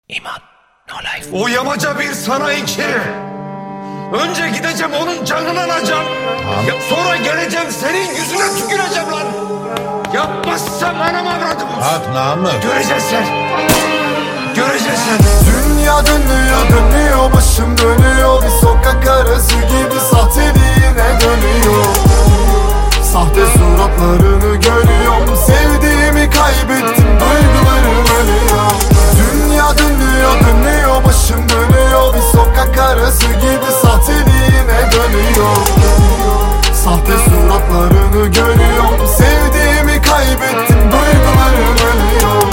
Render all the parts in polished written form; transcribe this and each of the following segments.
İman, no life. O yamaca bir sana iki. Önce gideceğim onun canını alacağım. Sonra geleceğim senin yüzüne tüküreceğim lan. Yapmazsam anam avradım. Bak Namık. Göreceksin sen. Göreceksin. Dünya dönüyor, başım dönüyor. Bir sokak arası gibi sahteliğine dönüyor. Sahte suratlarını görüyorum. Sevdiğimi kaybettim, duygularım ölüyor. Dünya dönüyor, başım dönüyor. Bir sokak arası gibi sahteliğine dönüyor. Sahte suratlarını görüyorum. Sevdiğimi kaybettim, duygularım ölüyor.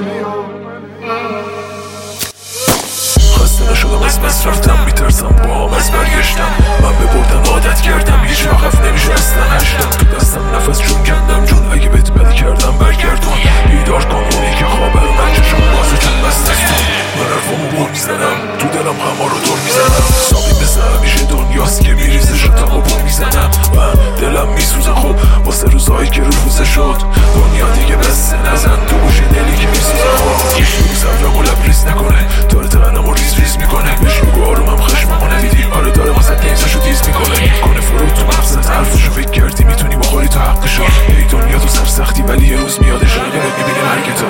Hastane olamaz mesraftan bitersem boğamaz belgeçten. Ben bir buradan adet gerdim. Hiç vakaf neymiş aslan heşten. Tutasam nefes çün kendim cümle gibi etmedi kerden bergerdim. İdar kanun iki haber ben çeşim bazı cümles testim. Ben arfamı bol mizenem. Tu delam hamaru dur mizenem. Sabi bizem işe dünyas ki birizi şatamı bol mizenem. Ben delem misuze خوب واسه روزایی که رفوزه شد دنیا دیگه بسته نزن تو گوشی دلی که میسوزه خوب یکی صبرمو لبریز نکنه داره تنمو ریز میکنه بهش میگو آرومم خشممو ندیدی آره داره واسه نیزشو تیز میکنه فرود تو مغزت حرفشو فکر کردی میتونی بخوری تو حقشو ای دنیا تو سرسختی ولی یه روز میادش اگه بهت میبینی مرگ تو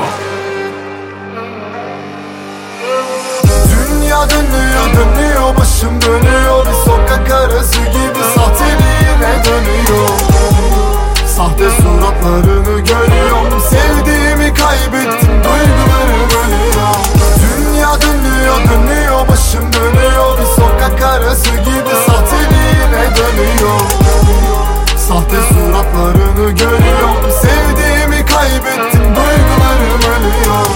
Dünya dönüyor, başım dönüyor. Bir sokak arası gibi sahteliğine dönüyor. Sahte suratlarını görüyorum. Sevdiğimi kaybettim, duygularım ölüyor. Dünya dönüyor, başım dönüyor. Bir sokak arası gibi sahteliğine dönüyor. Sahte suratlarını görüyorum. Sevdiğimi kaybettim, duygularım ölüyor.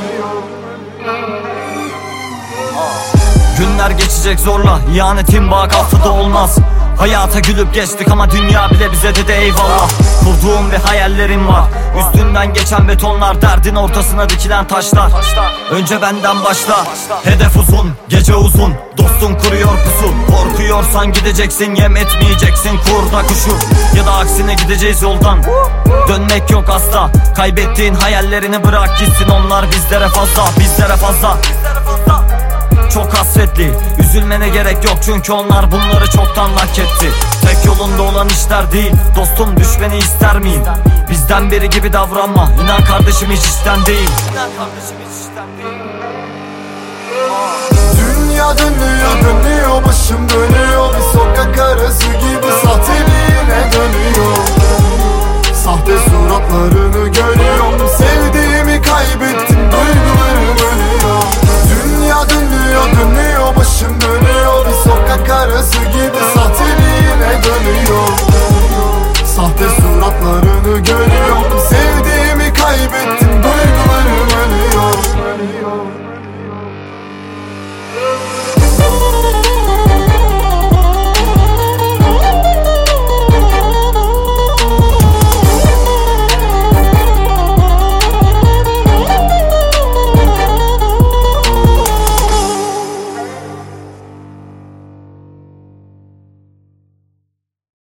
Günler geçecek zorla, ihanetin bağ kafada olmaz. Hayata gülüp geçtik ama dünya bile bize dedi eyvallah. Kurduğum bir hayallerim var, üstünden geçen betonlar, derdin ortasına dikilen taşlar. Önce benden başla, hedef uzun, gece uzun. Dostun kuruyor pusu, korkuyorsan gideceksin, yem etmeyeceksin kurda kuşu. Ya da aksine gideceğiz yoldan, dönmek yok asla. Kaybettiğin hayallerini bırak gitsin, onlar bizlere fazla, bizlere fazla. Çok hasretli, üzülmene gerek yok çünkü onlar bunları çoktan hak etti. Tek yolunda olan işler değil, dostum düşmeni ister miyim? Bizden biri gibi davranma, inan kardeşim hiç işten değil. Dünya dönüyor, başım dönüyor. Bir sokak arası gibi sahteliğine dönüyor. Sahte suratlarını görüyorum.